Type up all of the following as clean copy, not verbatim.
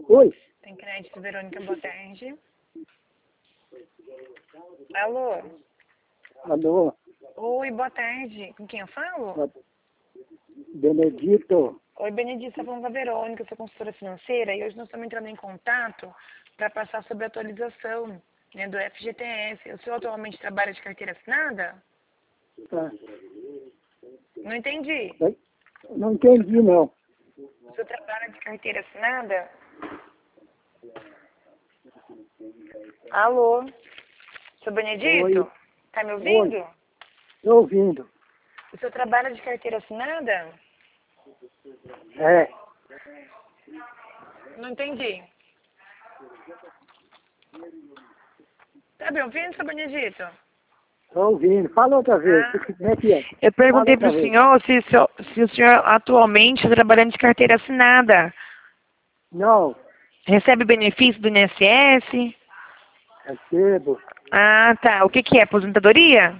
Oi, Tem crédito, Verônica, boa tarde. Alô? alô, Oi, boa tarde. Com quem eu falo? Benedito. Oi, Benedito, você tá falando com a Verônica, eu sou consultora financeira, e hoje nós estamos entrando em contato para passar sobre a atualização, né, do FGTS. O senhor atualmente trabalha de carteira assinada? Tá. Não entendi. Não entendi, não. O senhor trabalha de carteira assinada? Alô? Seu Benedito? Oi, Tá me oi, ouvindo? estou ouvindo. O senhor trabalha de carteira assinada? É, Não entendi. Tá me ouvindo, seu Benedito? estou ouvindo. Fala outra vez. Ah, Como é que é? eu Fala perguntei para outra o vez. senhor se o senhor atualmente está trabalhando de carteira assinada. Não, Recebe benefício do INSS? recebo. Ah, tá. O que que é? Aposentadoria?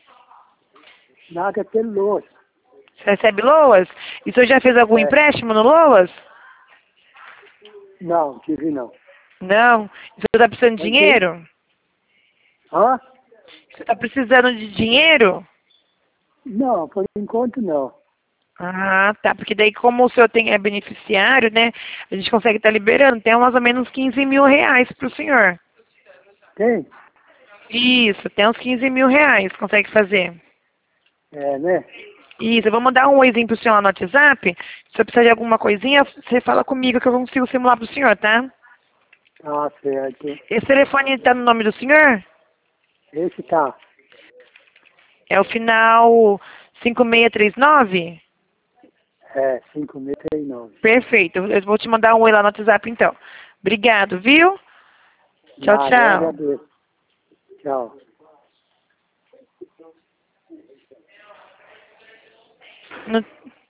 Nada pelo louço. Você recebe LOAS? E o senhor já fez algum É, empréstimo no LOAS? não, tive não. Não. E o senhor está precisando de Não tem? dinheiro? Hã? Você está precisando de dinheiro? Não, por enquanto não. Ah, tá. Porque daí, como o senhor é beneficiário, né? A gente consegue estar liberando. Tem mais ou menos 15 mil reais para o senhor. Tem? Isso, tem uns 15 mil reais. Consegue fazer? É, né? Isso, eu vou mandar um oizinho pro senhor lá no WhatsApp. Se eu precisar de alguma coisinha, você fala comigo que eu consigo simular pro senhor, tá? Tá certo. Esse telefone tá no nome do senhor? Esse tá. É o final 5639? É, 5,69. Perfeito, eu vou te mandar um oi lá no WhatsApp então. Obrigado, viu? Tchau, Nada, eu tchau. agradeço. Tchau. No-